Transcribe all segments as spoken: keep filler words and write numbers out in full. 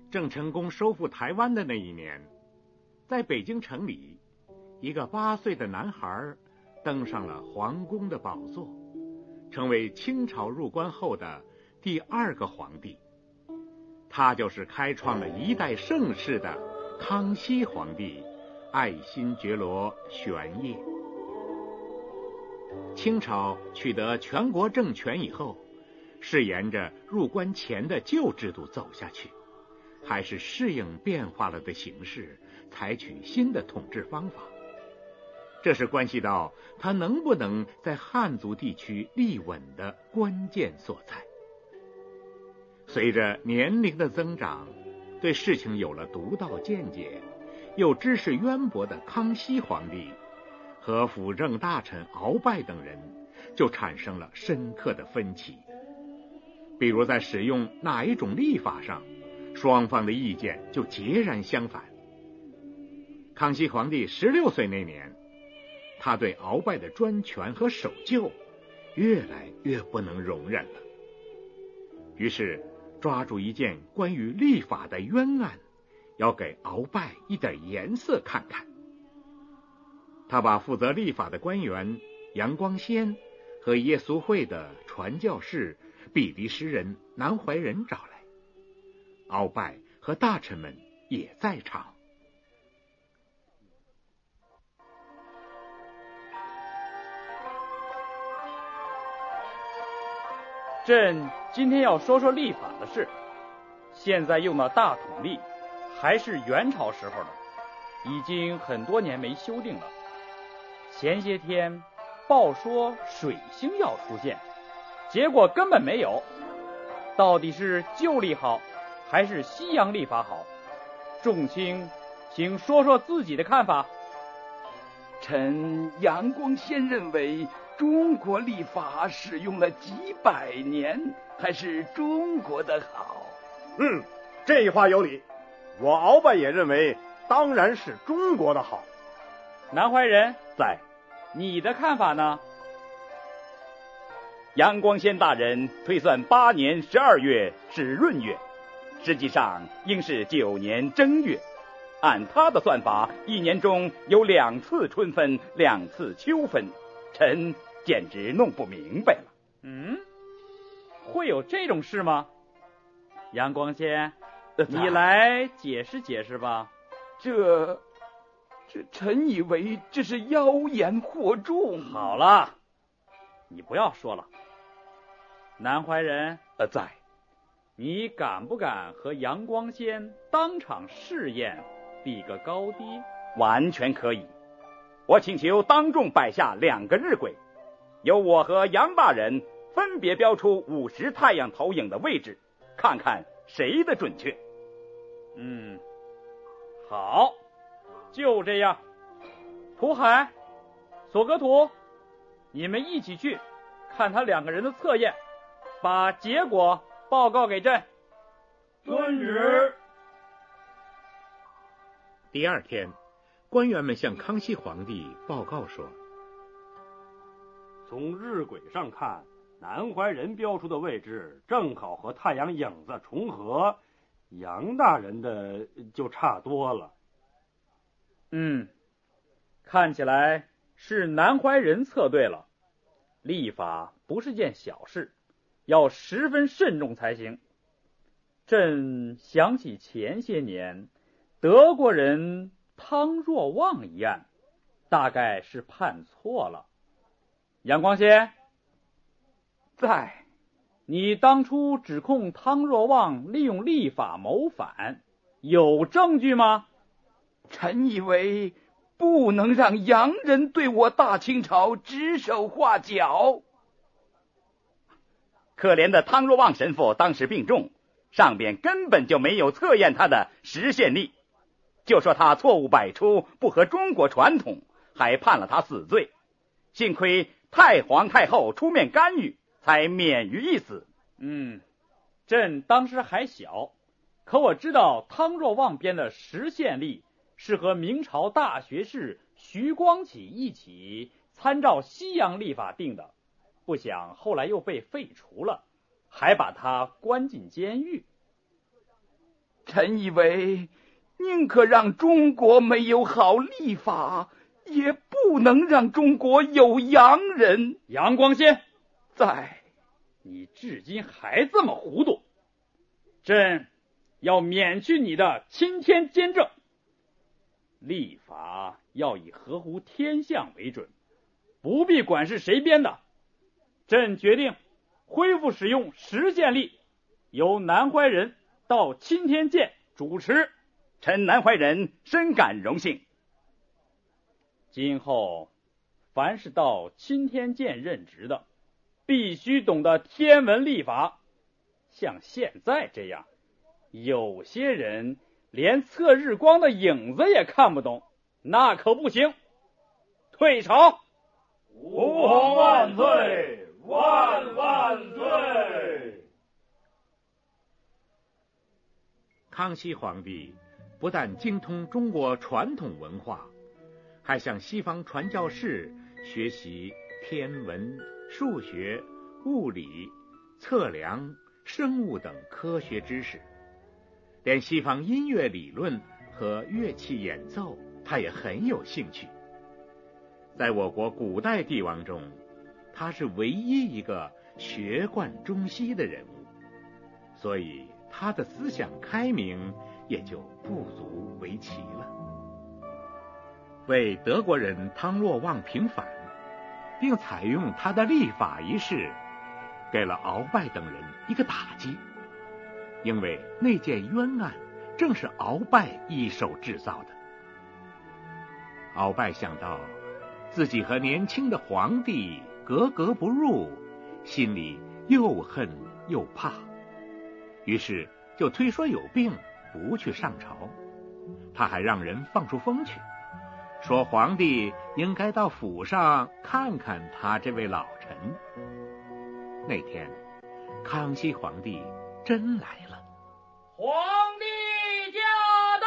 郑成功收复台湾的那一年，在北京城里，一个八岁的男孩登上了皇宫的宝座，成为清朝入关后的第二个皇帝。他就是开创了一代盛世的康熙皇帝，爱新觉罗玄烨。清朝取得全国政权以后，是沿着入关前的旧制度走下去，还是适应变化了的形势，采取新的统治方法？这是关系到他能不能在汉族地区立稳的关键所在。随着年龄的增长，对事情有了独到见解，又知识渊博的康熙皇帝和辅政大臣鳌拜等人就产生了深刻的分歧。比如在使用哪一种历法上，双方的意见就截然相反。康熙皇帝十六岁那年，他对鳌拜的专权和守旧越来越不能容忍了，于是抓住一件关于历法的冤案，要给鳌拜一点颜色看看。他把负责历法的官员杨光先和耶稣会的传教士比利时人南怀仁找来，鳌拜和大臣们也在场。 朕今天要说说历法的事。现在用的大统历还是元朝时候的，已经很多年没修订了。前些天报说水星要出现，结果根本没有。到底是旧历好还是西洋历法好？众卿请说说自己的看法。 臣杨光先认为中国历法使用了几百年，还是中国的好。 嗯，这话有理。我鳌拜也认为当然是中国的好。 南怀仁在， 你的看法呢？ 杨光先大人推算八年十二月是闰月，实际上应是九年正月。按他的算法，一年中有两次春分，两次秋分，臣简直弄不明白了。 嗯，会有这种事吗？杨光先， 呃、 你来解释解释吧。 这这臣以为这是妖言惑众。 好了，你不要说了。南怀仁呃在， 你敢不敢和杨光先当场试验，比个高低？ 完全可以。我请求当众摆下两个日晷，由我和杨大人分别标出五十太阳投影的位置，看看谁的准确。 嗯，好，就这样。涂海、索格图，你们一起去看他两个人的测验，把结果报告给朕。 遵旨。 第二天，官员们向康熙皇帝报告说， 从日晷上看，南怀仁标出的位置正好和太阳影子重合，杨大人的就差多了。 嗯，看起来是南怀仁测对了。历法不是件小事，要十分慎重才行。朕想起前些年德国人汤若望一案，大概是判错了。杨光先在， 你当初指控汤若望利用历法谋反，有证据吗？ 臣以为不能让洋人对我大清朝指手画脚。 可怜的汤若望神父当时病重，上边根本就没有测验他的实现历，就说他错误百出，不合中国传统，还判了他死罪。幸亏太皇太后出面干预，才免于一死。 嗯，朕当时还小，可我知道汤若望编的实现历是和明朝大学士徐光启一起参照西洋历法定的，不想后来又被废除了，还把他关进监狱。 臣以为，宁可让中国没有好历法，也不能让中国有洋人。 杨光先， 在， 你至今还这么糊涂，朕要免去你的钦天监政。历法要以合乎天象为准，不必管是谁编的。朕决定恢复使用实县历，由南怀仁到钦天监主持。 臣南怀仁深感荣幸。 今后凡是到钦天监任职的，必须懂得天文历法。像现在这样，有些人连测日光的影子也看不懂，那可不行。退朝！ 吾皇万岁，万万岁！ 康熙皇帝不但精通中国传统文化，还向西方传教士学习天文、数学、物理、测量、生物等科学知识。连西方音乐理论和乐器演奏，他也很有兴趣。在我国古代帝王中，他是唯一一个学贯中西的人物，所以他的思想开明也就不足为奇了。为德国人汤若望平反，并采用他的历法一事，给了鳌拜等人一个打击。因为那件冤案正是鳌拜一手制造的。鳌拜想到自己和年轻的皇帝格格不入，心里又恨又怕，于是就推说有病不去上朝。他还让人放出风去，说皇帝应该到府上看看他这位老臣。那天康熙皇帝真来了。 皇帝驾到！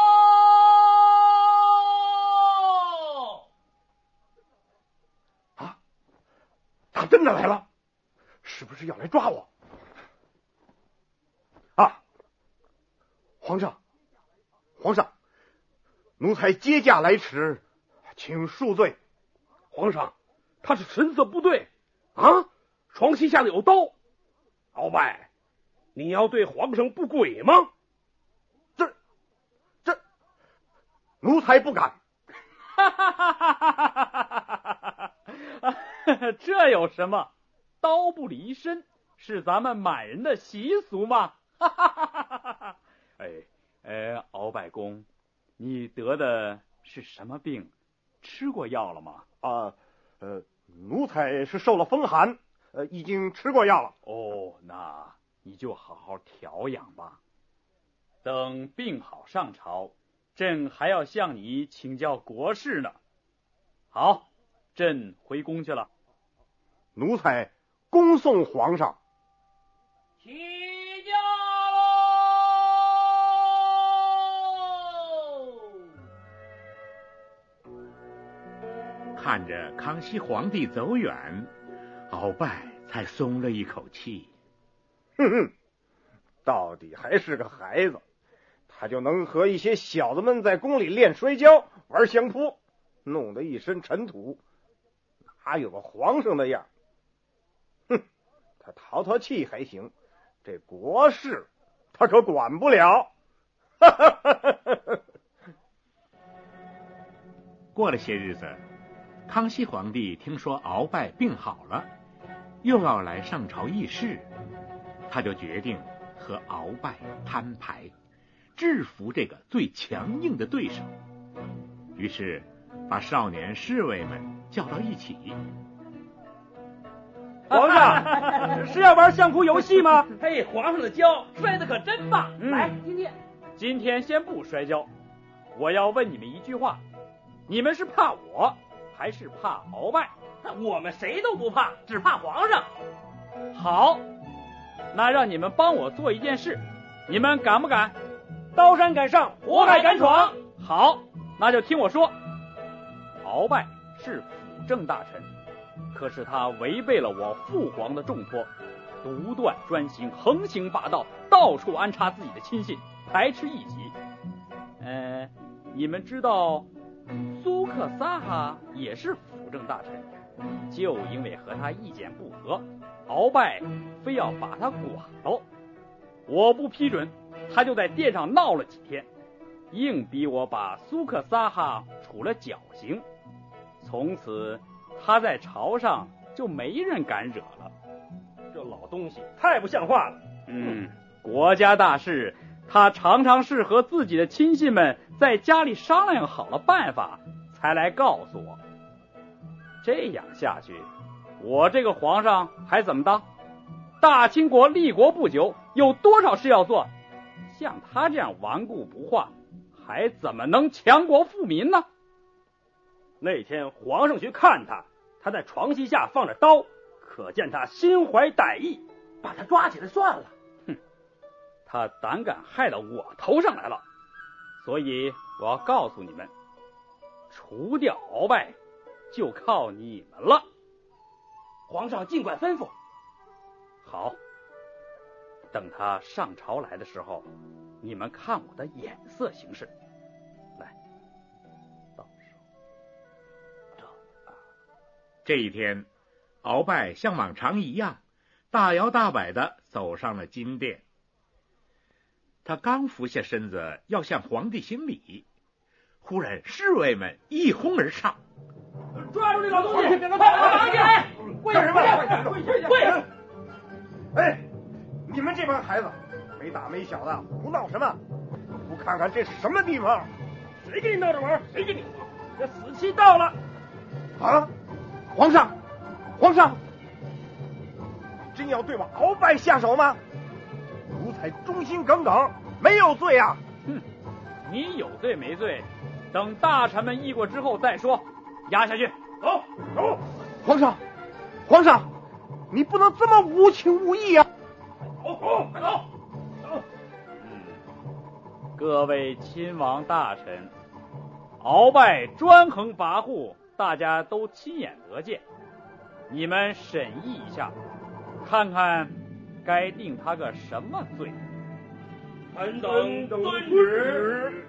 啊，他真的来了，是不是要来抓我？啊，皇上，皇上，奴才接驾来迟，请恕罪。 皇上，他是神色不对啊，床膝下的有刀。鳌拜，你要对皇上不轨吗？ 这这奴才不敢。 哈哈哈哈哈哈！这有什么？刀不离身是咱们满人的习俗嘛。哈哈哈哈哈！哎哎，鳌拜公，你得的是什么病？吃过药了吗？ 啊，呃，奴才是受了风寒，呃，已经吃过药了。 哦，那你就好好调养吧。等病好上朝，朕还要向你请教国事呢。好，朕回宫去了。 奴才恭送皇上。 起驾喽！ 看着康熙皇帝走远，鳌拜才松了一口气。 哼哼，到底还是个孩子，他就能和一些小子们在宫里练摔跤、玩相扑，弄得一身尘土，哪有个皇上的样？哼，他淘淘气还行，这国事他可管不了。 过了些日子，康熙皇帝听说鳌拜病好了，又要来上朝议事，他就决定和鳌拜摊牌，制服这个最强硬的对手。于是把少年侍卫们叫到一起。 皇上是要玩相扑游戏吗？ 嘿，皇上的跤摔得可真棒！ 嗯、 来，今天今天先不摔跤，我要问你们一句话：你们是怕我，还是怕鳌拜？ 我们谁都不怕，只怕皇上。 好，那让你们帮我做一件事，你们敢不敢？ 刀山敢上，火海敢闯。 好，那就听我说。鳌拜是辅政大臣，可是他违背了我父皇的重托，独断专行，横行霸道，到处安插自己的亲信， 排斥异己。呃，你们知道苏克萨哈也是辅政大臣，就因为和他意见不合，鳌拜非要把他剐了。我不批准，他就在殿上闹了几天，硬逼我把苏克萨哈处了绞刑。从此他在朝上就没人敢惹了。 这老东西太不像话了。 嗯，国家大事，他常常是和自己的亲信们在家里商量好了办法，才来告诉我。这样下去，我这个皇上还怎么当？大清国立国不久，有多少事要做？像他这样顽固不化，还怎么能强国富民呢？ 那天皇上去看他，他在床膝下放着刀，可见他心怀歹意，把他抓起来算了。 哼，他胆敢害到我头上来了，所以我要告诉你们，除掉鳌拜就靠你们了。 皇上尽管吩咐。 好，等他上朝来的时候，你们看我的眼色行事。来，到时候这啊， 这一天，鳌拜像往常一样，大摇大摆地走上了金殿。他刚俯下身子要向皇帝行礼，忽然侍卫们一哄而上， 抓住这老东西，把他绑起来！跪什么？跪跪跪！ 哎，你们这帮孩子没大没小的，胡闹什么？不看看这是什么地方？ 谁跟你闹着玩？谁跟你？这死期到了！ 啊！皇上，皇上，真要对我鳌拜下手吗？奴才忠心耿耿，没有罪啊！ 哼，你有罪没罪？等大臣们议过之后再说。押下去， 走走。 皇上，皇上，你不能这么无情无义啊！ 走走，快走！走。 嗯，各位亲王大臣，鳌拜专横跋扈，大家都亲眼得见。你们审议一下，看看该定他个什么罪。 臣等遵旨。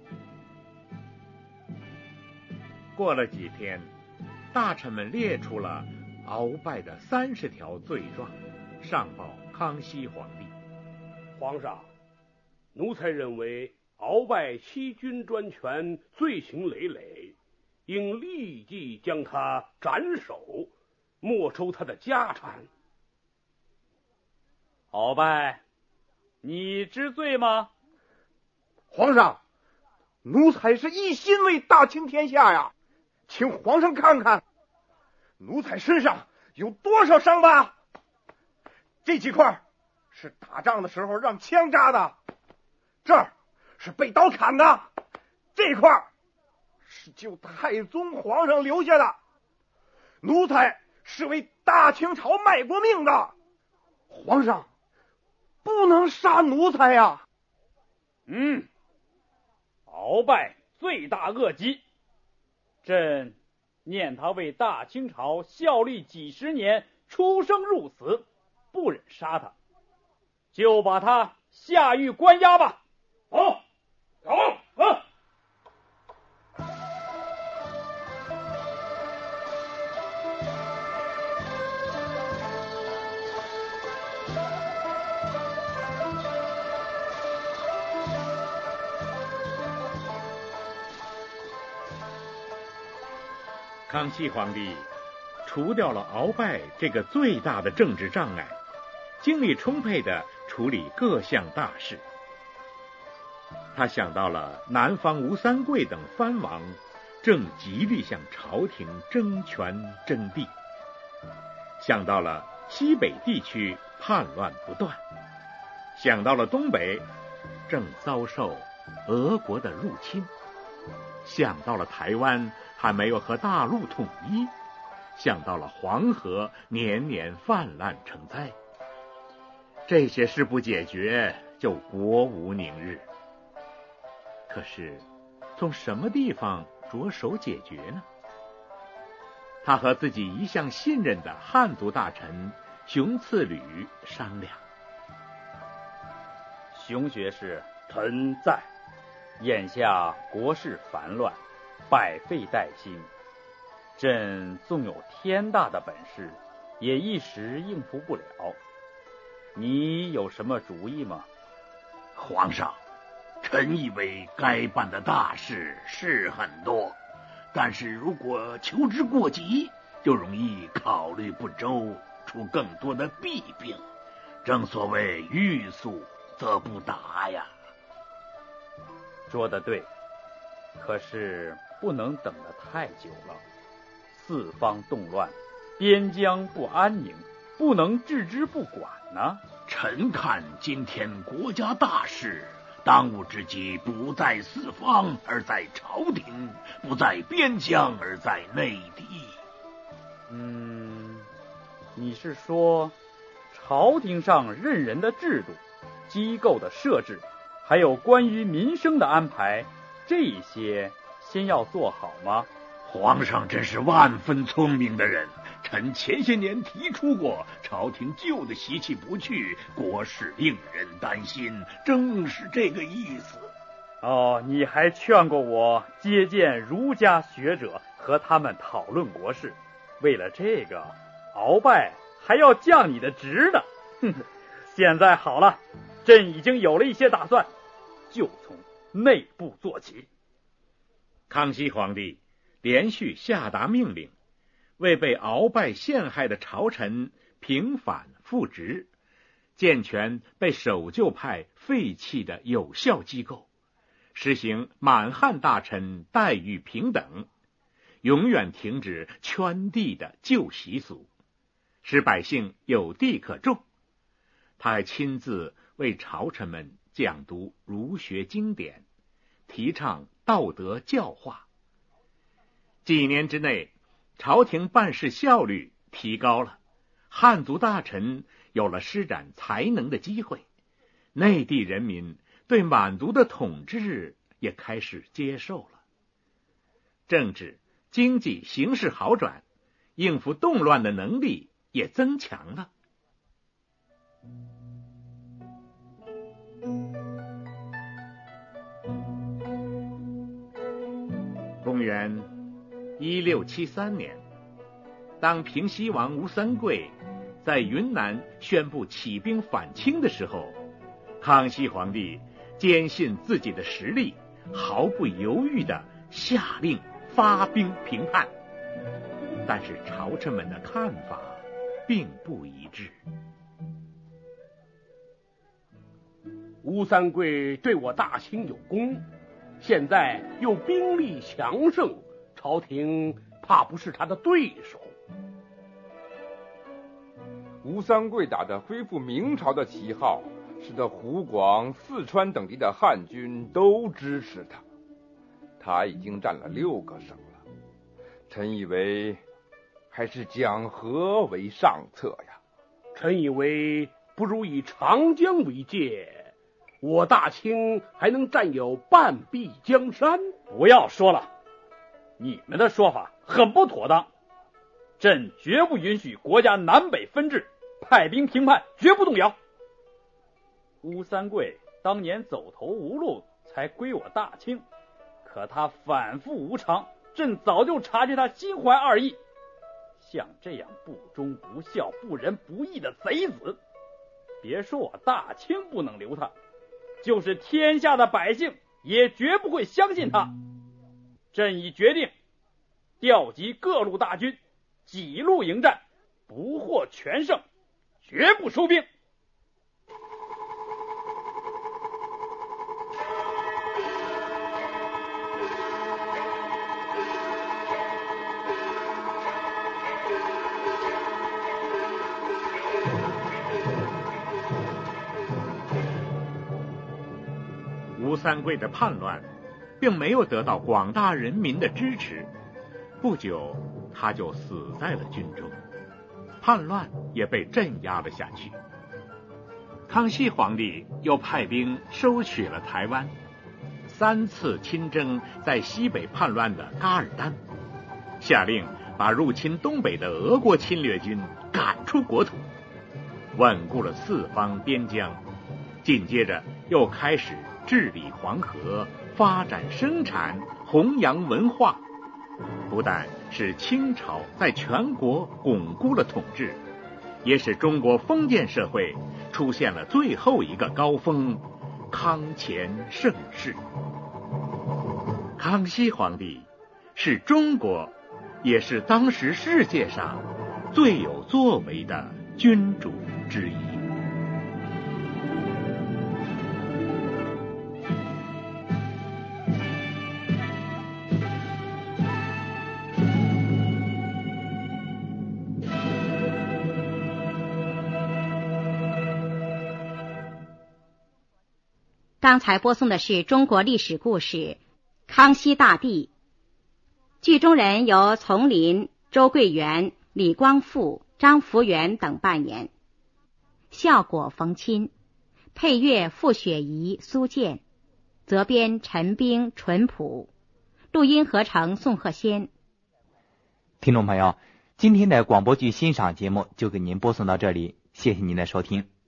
过了几天，大臣们列出了鳌拜的三十条罪状，上报康熙皇帝。 皇上，奴才认为鳌拜欺君专权，罪行累累，应立即将他斩首，没收他的家产。 鳌拜，你知罪吗？ 皇上，奴才是一心为大清天下呀，请皇上看看，奴才身上有多少伤疤？这几块是打仗的时候让枪扎的，这儿是被刀砍的，这块是救太宗皇上留下的。奴才是为大清朝卖过命的，皇上不能杀奴才呀！ 嗯，鳌拜罪大恶极，朕念他为大清朝效力几十年，出生入死，不忍杀他，就把他下狱关押吧。 好，走啊！ 康熙皇帝除掉了鳌拜这个最大的政治障碍，精力充沛地处理各项大事。他想到了南方吴三桂等藩王正极力向朝廷争权争地，想到了西北地区叛乱不断，想到了东北正遭受俄国的入侵，想到了台湾还没有和大陆统一，想到了黄河年年泛滥成灾。这些事不解决，就国无宁日。可是从什么地方着手解决呢？他和自己一向信任的汉族大臣熊赐履商量。 熊学士， 臣在。 眼下国事烦乱，百废待兴，朕纵有天大的本事，也一时应付不了。你有什么主意吗？ 皇上，臣以为该办的大事是很多，但是如果求之过急，就容易考虑不周，出更多的弊病。正所谓欲速则不达呀。 说得对，可是不能等得太久了。四方动乱，边疆不安宁，不能置之不管呢。 臣看今天国家大事，当务之急不在四方，而在朝廷；不在边疆，而在内地。 嗯，你是说朝廷上任人的制度、机构的设置，还有关于民生的安排，这些先要做好吗？ 皇上真是万分聪明的人，臣前些年提出过，朝廷旧的习气不去，国事令人担心，正是这个意思。 哦，你还劝过我接见儒家学者，和他们讨论国事，为了这个，鳌拜还要降你的职呢。哼，现在好了，朕已经有了一些打算，就从内部做起。 康熙皇帝连续下达命令，为被鳌拜陷害的朝臣平反复职，健全被守旧派废弃的有效机构，实行满汉大臣待遇平等，永远停止圈地的旧习俗，使百姓有地可种。他还亲自为朝臣们讲读儒学经典，提倡道德教化。几年之内，朝廷办事效率提高了，汉族大臣有了施展才能的机会，内地人民对满族的统治也开始接受了。政治、经济形势好转，应付动乱的能力也增强了。公元一六七三年，当平西王吴三桂在云南宣布起兵反清的时候，康熙皇帝坚信自己的实力，毫不犹豫地下令发兵平叛。但是朝臣们的看法并不一致。 吴三桂对我大清有功，现在又兵力强盛，朝廷怕不是他的对手。 吴三桂打着恢复明朝的旗号，使得湖广、四川等地的汉军都支持他。他已经占了六个省了，臣以为还是讲和为上策呀。 臣以为不如以长江为界，我大清还能占有半壁江山。 不要说了，你们的说法很不妥当，朕绝不允许国家南北分治，派兵平叛绝不动摇。吴三桂当年走投无路才归我大清，可他反复无常，朕早就察觉他心怀二意。像这样不忠不孝、不仁不义的贼子，别说我大清不能留他，就是天下的百姓也绝不会相信他。朕已决定调集各路大军，几路迎战，不获全胜，绝不收兵。 吴三桂的叛乱并没有得到广大人民的支持，不久他就死在了军中，叛乱也被镇压了下去。康熙皇帝又派兵收取了台湾，三次亲征在西北叛乱的噶尔丹，下令把入侵东北的俄国侵略军赶出国土，稳固了四方边疆。紧接着又开始治理黄河、发展生产、弘扬文化，不但使清朝在全国巩固了统治，也使中国封建社会出现了最后一个高峰——康乾盛世。康熙皇帝是中国，也是当时世界上最有作为的君主之一。 刚才播送的是中国历史故事《康熙大帝》，剧中人由丛林、周桂元、李光复、张福元等扮演，效果冯钦，配乐傅雪怡、苏建，责编陈冰、淳朴，录音合成宋鹤仙。 听众朋友，今天的广播剧欣赏节目就给您播送到这里，谢谢您的收听。